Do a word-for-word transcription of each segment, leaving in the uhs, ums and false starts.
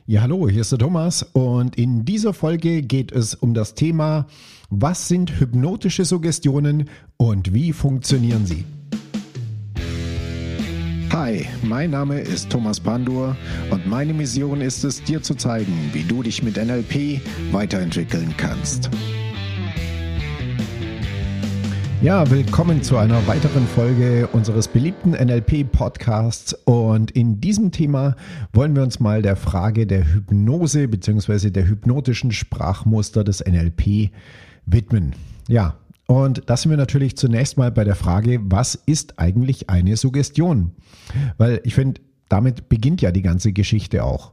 Ja, hallo, hier ist der Thomas und in dieser Folge geht es um das Thema, was sind hypnotische Suggestionen und wie funktionieren sie? Hi, mein Name ist Thomas Pandur und meine Mission ist es, dir zu zeigen, wie du dich mit N L P weiterentwickeln kannst. Ja, willkommen zu einer weiteren Folge unseres beliebten N L P-Podcasts und in diesem Thema wollen wir uns mal der Frage der Hypnose bzw. der hypnotischen Sprachmuster des N L P widmen. Ja, und da sind wir natürlich zunächst mal bei der Frage, was ist eigentlich eine Suggestion? Weil ich finde, damit beginnt ja die ganze Geschichte auch.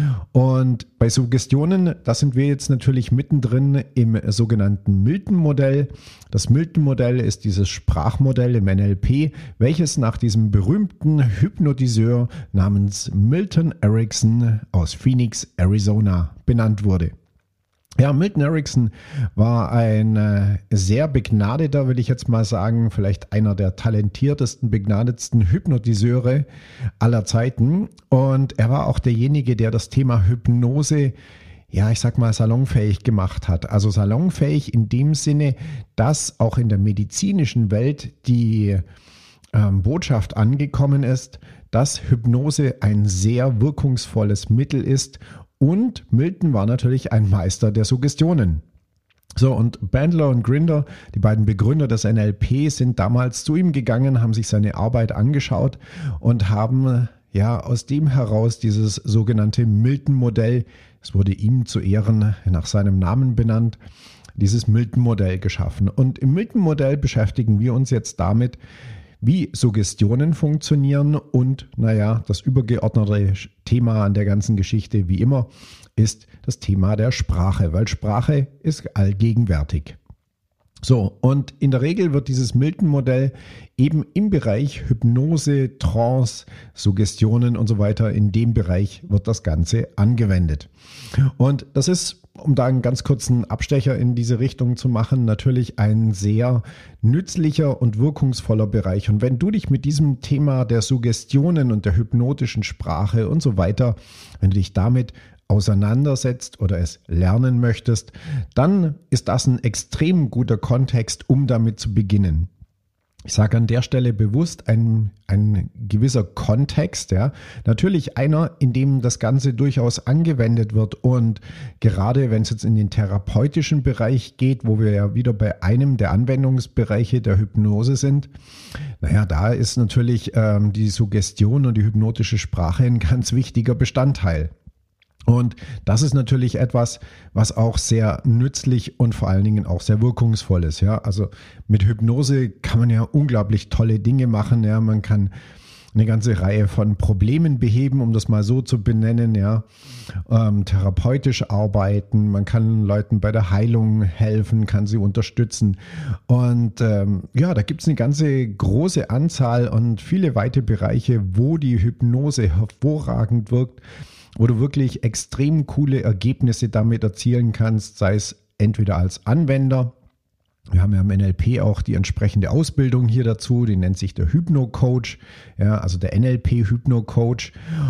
Und bei Suggestionen, da sind wir jetzt natürlich mittendrin im sogenannten Milton-Modell. Das Milton-Modell ist dieses Sprachmodell im N L P, welches nach diesem berühmten Hypnotiseur namens Milton Erickson aus Phoenix, Arizona benannt wurde. Ja, Milton Erickson war ein äh, sehr begnadeter, will ich jetzt mal sagen, vielleicht einer der talentiertesten, begnadetsten Hypnotiseure aller Zeiten. Und er war auch derjenige, der das Thema Hypnose, ja, ich sag mal, salonfähig gemacht hat. Also salonfähig in dem Sinne, dass auch in der medizinischen Welt die ähm, Botschaft angekommen ist, dass Hypnose ein sehr wirkungsvolles Mittel ist. Und Milton war natürlich ein Meister der Suggestionen. So, und Bandler und Grinder, die beiden Begründer des N L P, sind damals zu ihm gegangen, haben sich seine Arbeit angeschaut und haben ja aus dem heraus dieses sogenannte Milton-Modell, es wurde ihm zu Ehren nach seinem Namen benannt, dieses Milton-Modell geschaffen. Und im Milton-Modell beschäftigen wir uns jetzt damit, wie Suggestionen funktionieren und, naja, das übergeordnete Thema an der ganzen Geschichte, wie immer, ist das Thema der Sprache, weil Sprache ist allgegenwärtig. So, und in der Regel wird dieses Milton-Modell eben im Bereich Hypnose, Trance, Suggestionen und so weiter, in dem Bereich wird das Ganze angewendet. Und das ist, um da einen ganz kurzen Abstecher in diese Richtung zu machen, natürlich ein sehr nützlicher und wirkungsvoller Bereich. Und wenn du dich mit diesem Thema der Suggestionen und der hypnotischen Sprache und so weiter, wenn du dich damit auseinandersetzt oder es lernen möchtest, dann ist das ein extrem guter Kontext, um damit zu beginnen. Ich sage an der Stelle bewusst ein, ein gewisser Kontext, ja. Natürlich einer, in dem das Ganze durchaus angewendet wird und gerade wenn es jetzt in den therapeutischen Bereich geht, wo wir ja wieder bei einem der Anwendungsbereiche der Hypnose sind, naja, da ist natürlich ähm, die Suggestion und die hypnotische Sprache ein ganz wichtiger Bestandteil. Und das ist natürlich etwas, was auch sehr nützlich und vor allen Dingen auch sehr wirkungsvoll ist. Ja, also mit Hypnose kann man ja unglaublich tolle Dinge machen. Ja, man kann eine ganze Reihe von Problemen beheben, um das mal so zu benennen. Ja, ähm, therapeutisch arbeiten. Man kann Leuten bei der Heilung helfen, kann sie unterstützen. Und ähm, ja, da gibt es eine ganze große Anzahl und viele weite Bereiche, wo die Hypnose hervorragend wirkt, wo du wirklich extrem coole Ergebnisse damit erzielen kannst, sei es entweder als Anwender. Wir haben ja im N L P auch die entsprechende Ausbildung hier dazu, die nennt sich der Hypno-Coach, ja, also der N L P-Hypno-Coach.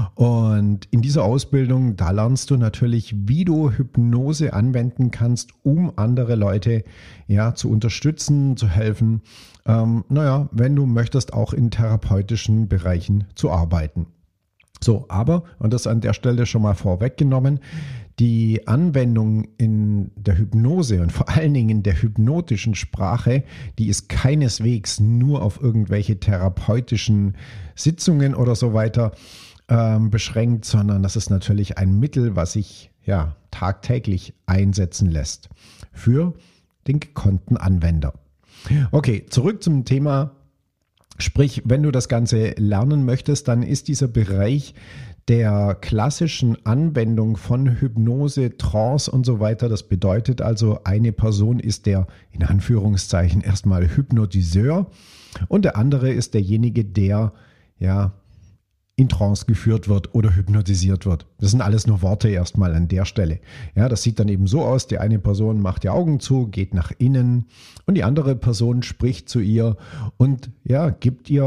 Und in dieser Ausbildung, da lernst du natürlich, wie du Hypnose anwenden kannst, um andere Leute ja zu unterstützen, zu helfen, ähm, naja, wenn du möchtest, auch in therapeutischen Bereichen zu arbeiten. So, aber, und das an der Stelle schon mal vorweggenommen, die Anwendung in der Hypnose und vor allen Dingen in der hypnotischen Sprache, die ist keineswegs nur auf irgendwelche therapeutischen Sitzungen oder so weiter ähm, beschränkt, sondern das ist natürlich ein Mittel, was sich ja tagtäglich einsetzen lässt für den gekonnten Anwender. Okay, zurück zum Thema. Sprich, wenn du das Ganze lernen möchtest, dann ist dieser Bereich der klassischen Anwendung von Hypnose, Trance und so weiter. Das bedeutet also, eine Person ist der, in Anführungszeichen, erstmal Hypnotiseur und der andere ist derjenige, der ja in Trance geführt wird oder hypnotisiert wird. Das sind alles nur Worte erstmal an der Stelle. Ja, das sieht dann eben so aus, die eine Person macht die Augen zu, geht nach innen und die andere Person spricht zu ihr und ja, gibt ihr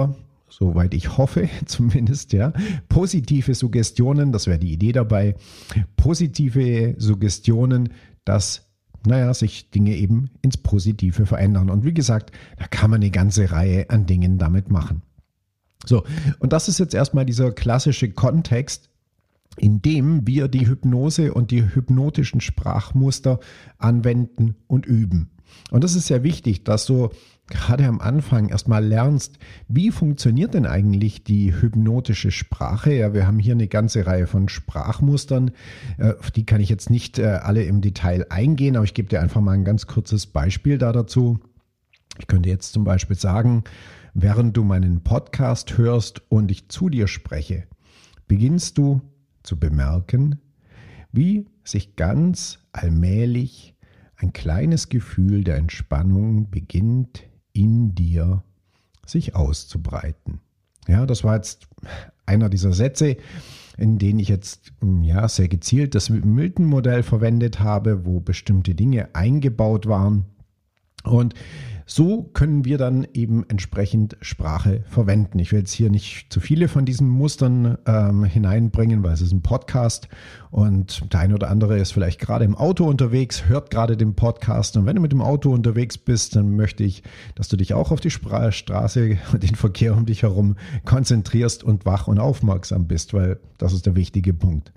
soweit ich hoffe zumindest, ja, positive Suggestionen, das wäre die Idee dabei, positive Suggestionen, dass naja, sich Dinge eben ins Positive verändern. Und wie gesagt, da kann man eine ganze Reihe an Dingen damit machen. So, und das ist jetzt erstmal dieser klassische Kontext, in dem wir die Hypnose und die hypnotischen Sprachmuster anwenden und üben. Und das ist sehr wichtig, dass du gerade am Anfang erstmal lernst, wie funktioniert denn eigentlich die hypnotische Sprache? Ja, wir haben hier eine ganze Reihe von Sprachmustern, auf die kann ich jetzt nicht alle im Detail eingehen, aber ich gebe dir einfach mal ein ganz kurzes Beispiel da dazu. Ich könnte jetzt zum Beispiel sagen, während du meinen Podcast hörst und ich zu dir spreche, beginnst du zu bemerken, wie sich ganz allmählich ein kleines Gefühl der Entspannung beginnt in dir sich auszubreiten. Ja, das war jetzt einer dieser Sätze, in denen ich jetzt ja sehr gezielt das Milton-Modell verwendet habe, wo bestimmte Dinge eingebaut waren. Und so können wir dann eben entsprechend Sprache verwenden. Ich will jetzt hier nicht zu viele von diesen Mustern ähm, hineinbringen, weil es ist ein Podcast und der eine oder andere ist vielleicht gerade im Auto unterwegs, hört gerade den Podcast. Und wenn du mit dem Auto unterwegs bist, dann möchte ich, dass du dich auch auf die Spra- Straße und den Verkehr um dich herum konzentrierst und wach und aufmerksam bist, weil das ist der wichtige Punkt.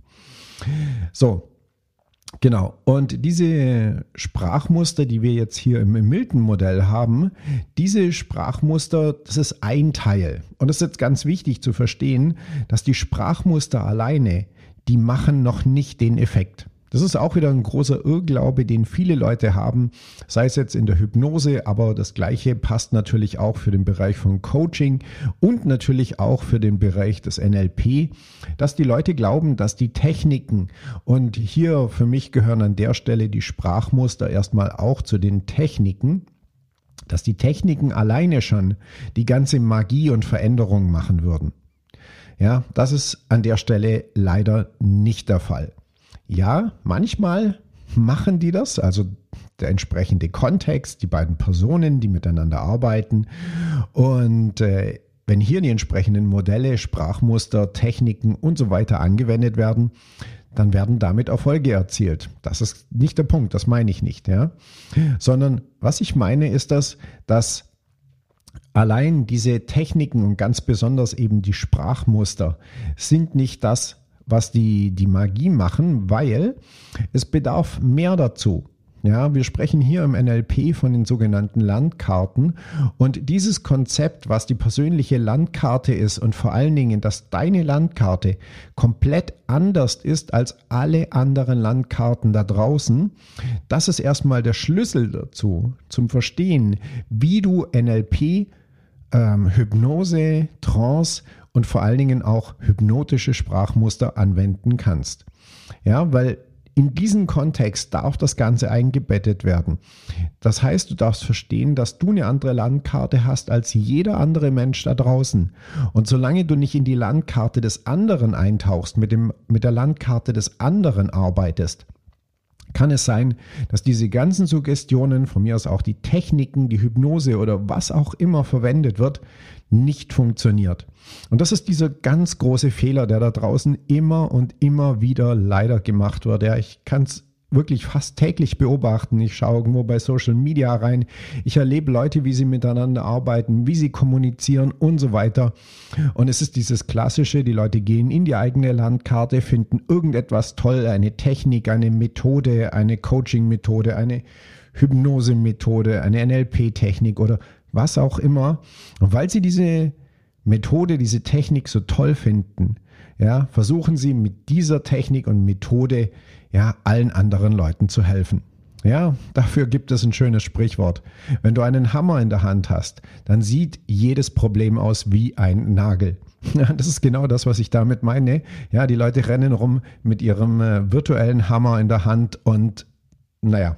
So. Genau, und diese Sprachmuster, die wir jetzt hier im Milton-Modell haben, diese Sprachmuster, das ist ein Teil. Und es ist jetzt ganz wichtig zu verstehen, dass die Sprachmuster alleine, die machen noch nicht den Effekt. Das ist auch wieder ein großer Irrglaube, den viele Leute haben, sei es jetzt in der Hypnose, aber das Gleiche passt natürlich auch für den Bereich von Coaching und natürlich auch für den Bereich des N L P, dass die Leute glauben, dass die Techniken, und hier für mich gehören an der Stelle die Sprachmuster erstmal auch zu den Techniken, dass die Techniken alleine schon die ganze Magie und Veränderung machen würden. Ja, das ist an der Stelle leider nicht der Fall. Ja, manchmal machen die das, also der entsprechende Kontext, die beiden Personen, die miteinander arbeiten. Und äh, wenn hier die entsprechenden Modelle, Sprachmuster, Techniken und so weiter angewendet werden, dann werden damit Erfolge erzielt. Das ist nicht der Punkt, das meine ich nicht, ja. Sondern was ich meine ist das, dass allein diese Techniken und ganz besonders eben die Sprachmuster sind nicht das, was die, die Magie machen, weil es bedarf mehr dazu. Ja, wir sprechen hier im N L P von den sogenannten Landkarten und dieses Konzept, was die persönliche Landkarte ist und vor allen Dingen, dass deine Landkarte komplett anders ist als alle anderen Landkarten da draußen, das ist erstmal der Schlüssel dazu, zum Verstehen, wie du N L P, ähm, Hypnose, Trance und vor allen Dingen auch hypnotische Sprachmuster anwenden kannst. Ja, weil in diesen Kontext darf das Ganze eingebettet werden. Das heißt, du darfst verstehen, dass du eine andere Landkarte hast als jeder andere Mensch da draußen. Und solange du nicht in die Landkarte des anderen eintauchst, mit dem, mit der Landkarte des anderen arbeitest, kann es sein, dass diese ganzen Suggestionen, von mir aus auch die Techniken, die Hypnose oder was auch immer verwendet wird, nicht funktioniert. Und das ist dieser ganz große Fehler, der da draußen immer und immer wieder leider gemacht wird. Ja, ich kann es wirklich fast täglich beobachten. Ich schaue irgendwo bei Social Media rein. Ich erlebe Leute, wie sie miteinander arbeiten, wie sie kommunizieren und so weiter. Und es ist dieses Klassische, die Leute gehen in die eigene Landkarte, finden irgendetwas toll, eine Technik, eine Methode, eine Coaching-Methode, eine Hypnose-Methode, eine N L P-Technik oder was auch immer. Und weil sie diese Methode, diese Technik so toll finden, ja, versuchen sie mit dieser Technik und Methode ja allen anderen Leuten zu helfen. Ja, dafür gibt es ein schönes Sprichwort. Wenn du einen Hammer in der Hand hast, dann sieht jedes Problem aus wie ein Nagel. Ja, das ist genau das, was ich damit meine. Ja, die Leute rennen rum mit ihrem äh, virtuellen Hammer in der Hand und naja,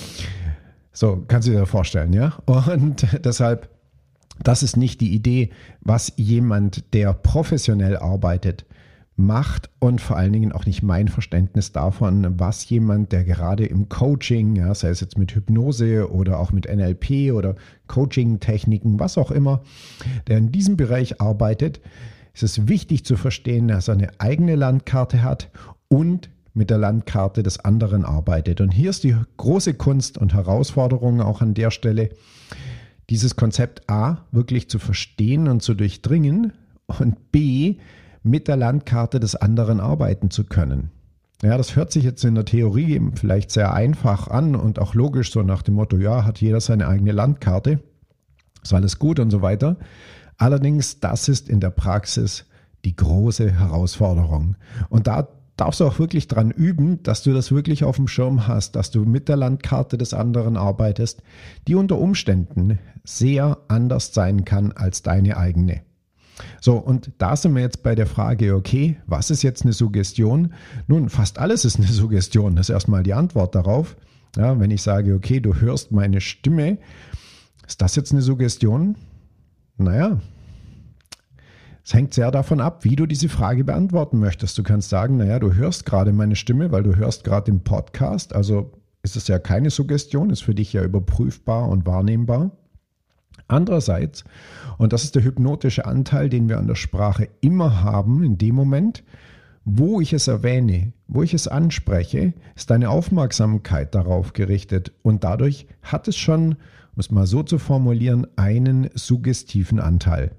so kannst du dir vorstellen, ja. Und deshalb, das ist nicht die Idee, was jemand, der professionell arbeitet, macht und vor allen Dingen auch nicht mein Verständnis davon, was jemand, der gerade im Coaching, ja, sei es jetzt mit Hypnose oder auch mit N L P oder Coaching-Techniken, was auch immer, der in diesem Bereich arbeitet, ist es wichtig zu verstehen, dass er eine eigene Landkarte hat und mit der Landkarte des anderen arbeitet. Und hier ist die große Kunst und Herausforderung auch an der Stelle, dieses Konzept A wirklich zu verstehen und zu durchdringen und B mit der Landkarte des anderen arbeiten zu können. Ja, das hört sich jetzt in der Theorie vielleicht sehr einfach an und auch logisch, so nach dem Motto, ja, hat jeder seine eigene Landkarte, ist alles gut und so weiter. Allerdings, das ist in der Praxis die große Herausforderung. Und da darfst du auch wirklich dran üben, dass du das wirklich auf dem Schirm hast, dass du mit der Landkarte des anderen arbeitest, die unter Umständen sehr anders sein kann als deine eigene. So, und da sind wir jetzt bei der Frage, okay, was ist jetzt eine Suggestion? Nun, fast alles ist eine Suggestion, das ist erstmal die Antwort darauf. Ja, wenn ich sage, okay, du hörst meine Stimme, ist das jetzt eine Suggestion? Naja, es hängt sehr davon ab, wie du diese Frage beantworten möchtest. Du kannst sagen, naja, du hörst gerade meine Stimme, weil du hörst gerade den Podcast, also ist es ja keine Suggestion, ist für dich ja überprüfbar und wahrnehmbar. Andererseits, und das ist der hypnotische Anteil, den wir an der Sprache immer haben, in dem Moment, wo ich es erwähne, wo ich es anspreche, ist deine Aufmerksamkeit darauf gerichtet und dadurch hat es schon, um es mal so zu formulieren, einen suggestiven Anteil.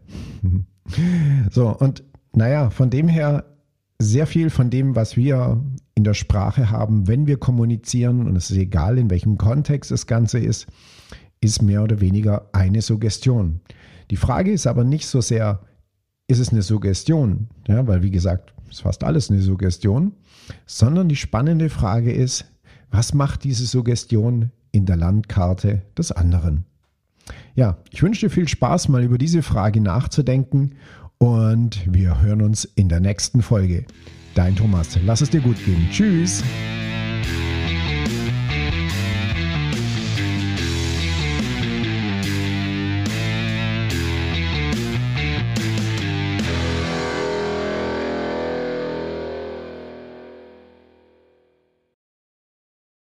So, und naja, von dem her, sehr viel von dem, was wir in der Sprache haben, wenn wir kommunizieren, und es ist egal, in welchem Kontext das Ganze ist, ist mehr oder weniger eine Suggestion. Die Frage ist aber nicht so sehr, ist es eine Suggestion, ja, weil wie gesagt, ist fast alles eine Suggestion, sondern die spannende Frage ist, was macht diese Suggestion in der Landkarte des anderen? Ja, ich wünsche dir viel Spaß, mal über diese Frage nachzudenken und wir hören uns in der nächsten Folge. Dein Thomas, lass es dir gut gehen. Tschüss!